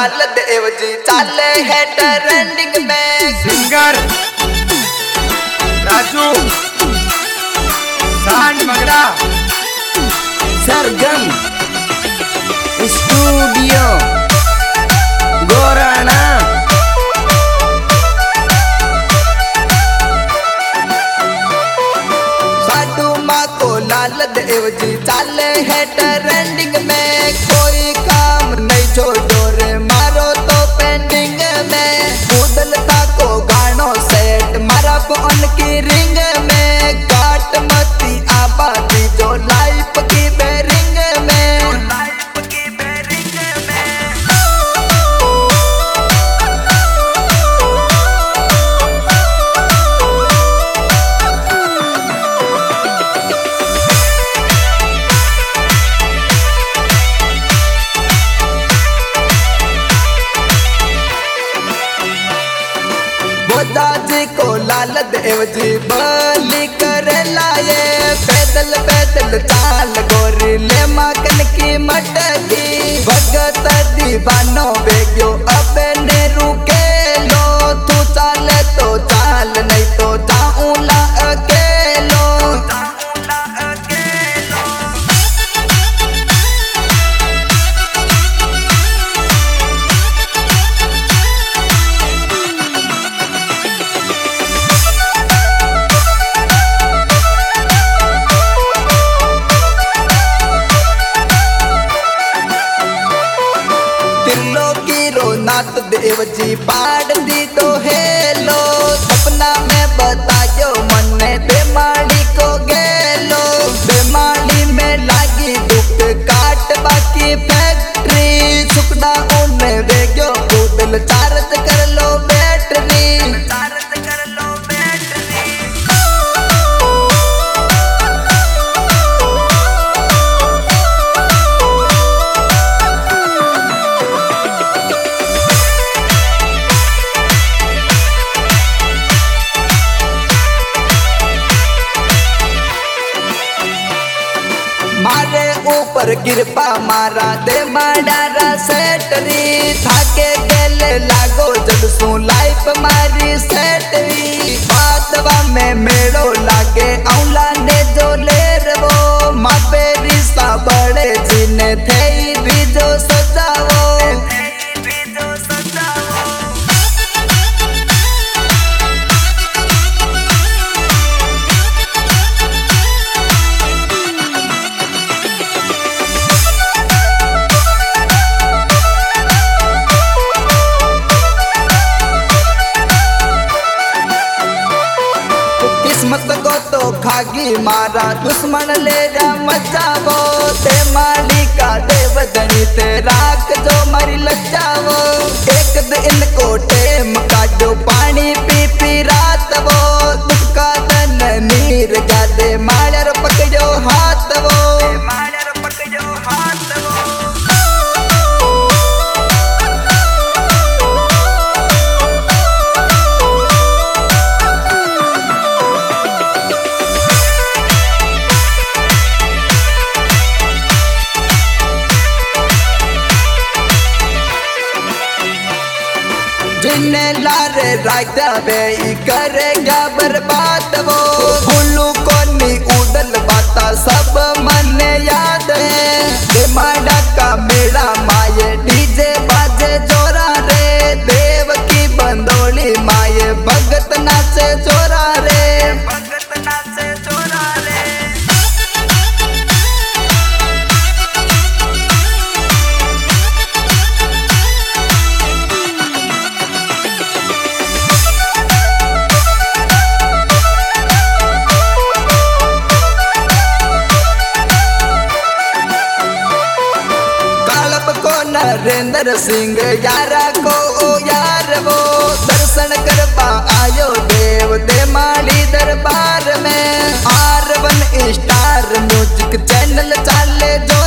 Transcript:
लाल देव जी चाले है ट्रेंडिंग में। सिंगर राजू सांड मगड़ा सरगम स्टूडियो गोराना। साधु माँ को लाल देव जी चाले है ट्रेंडिंग में। कोई काम नहीं छोड़ो रे मारो तो पेंडिंग में। उदलता को गानो सेट मारा फोन की रिंग में। काट मती आबादी जो लाइफ की बेरिंग में। दादी को लाल देव जी बलि कर लाए। पैदल पैदल चाल गोरी ले माकन की मटकी। भगत दीवानो बेग्यो अब ने रुके लो। तू चाले तो चाल नहीं तो जाऊं ला अकेलो। नाथ देव जी पाड़ दी तो हेलो। सपना में बतायो मन्ने बेमाड़ी को गेलो। बेमाड़ी में लागी दुख काट बाकी फैक्ट्री। सुखना उन्हें वेग्यो कूदल चार्ज कर लो बैटरी। मारे ऊपर गिरपा मारा दे माडारा सेटरी। थाके गेले लागो जब सू लाइफ मारी सेटरी। बातवा में मेड़ो लागे औला ने जो ले रवो। मापे रिश्ता बड़े जिने थे भी जो सजावो। किस्मत को तो खागी मारा दुश्मन ले जा मचावो। ते माली का देवदनी ते राख जो मरी लचावो। एक दिन को टेम काटो पानी पी पी रात वो। दुख का तन नीर गादे मालर पकड़ो हाथ वो। जिन्ने लारे रायता बे करेगा बर्बाद वो। उल्लू को नी उदल बाता सब मन याद है। बेमाड़ा का मेरा माये डीजे बाजे जोरा रे। देव की बंदोली माये भगत नाचे जोरा रे। नरेंद्र सिंह यारा को ओ यार वो। दर्शन करवा आयो देव दे माली दरबार में। R1 स्टार म्यूजिक चैनल चाले जो